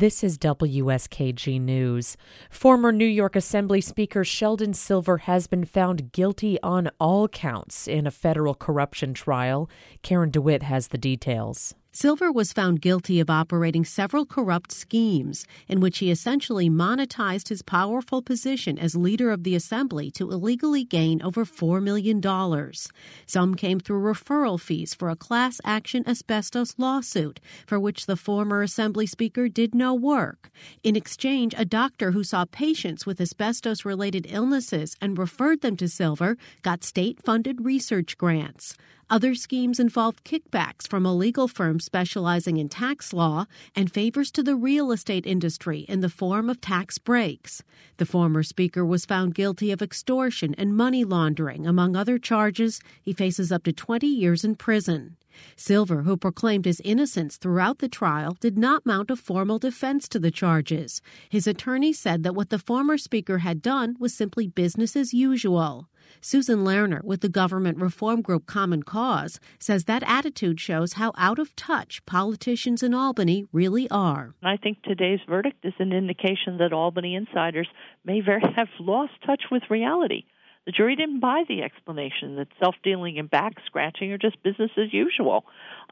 This is WSKG News. Former New York Assembly Speaker Sheldon Silver has been found guilty on all counts in a federal corruption trial. Karen DeWitt has the details. Silver was found guilty of operating several corrupt schemes in which he essentially monetized his powerful position as leader of the assembly to illegally gain over $4 million. Some came through referral fees for a class action asbestos lawsuit for which the former assembly speaker did no work. In exchange, a doctor who saw patients with asbestos-related illnesses and referred them to Silver got state-funded research grants. Other schemes involved kickbacks from a legal firm specializing in tax law and favors to the real estate industry in the form of tax breaks. The former speaker was found guilty of extortion and money laundering. Among other charges, he faces up to 20 years in prison. Silver, who proclaimed his innocence throughout the trial, did not mount a formal defense to the charges. His attorney said that what the former speaker had done was simply business as usual. Susan Lerner with the government reform group Common Cause says that attitude shows how out of touch politicians in Albany really are. I think today's verdict is an indication that Albany insiders may very have lost touch with reality. The jury didn't buy the explanation that self-dealing and back-scratching are just business as usual.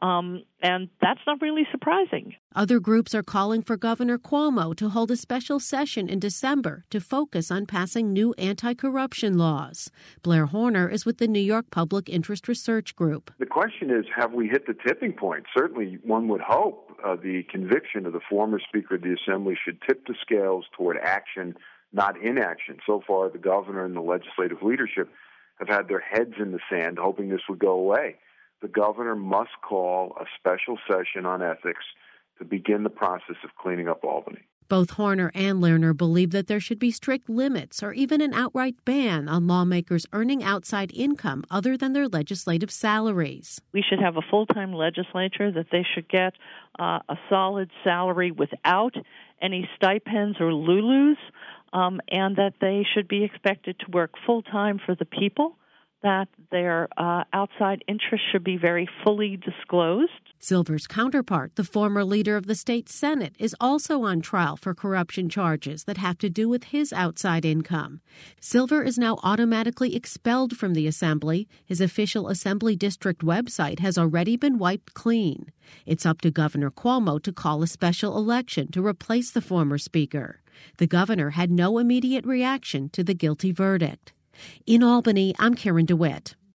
And that's not really surprising. Other groups are calling for Governor Cuomo to hold a special session in December to focus on passing new anti-corruption laws. Blair Horner is with the New York Public Interest Research Group. The question is, have we hit the tipping point? Certainly, one would hope the conviction of the former Speaker of the Assembly should tip the scales toward action, not inaction. So far, the governor and the legislative leadership have had their heads in the sand, hoping this would go away. The governor must call a special session on ethics to begin the process of cleaning up Albany. Both Horner and Lerner believe that there should be strict limits or even an outright ban on lawmakers earning outside income other than their legislative salaries. We should have a full-time legislature, that they should get a solid salary without any stipends or lulus, and that they should be expected to work full-time for the people, that their outside interests should be very fully disclosed. Silver's counterpart, the former leader of the state Senate, is also on trial for corruption charges that have to do with his outside income. Silver is now automatically expelled from the assembly. His official assembly district website has already been wiped clean. It's up to Governor Cuomo to call a special election to replace the former speaker. The governor had no immediate reaction to the guilty verdict. In Albany, I'm Karen DeWitt.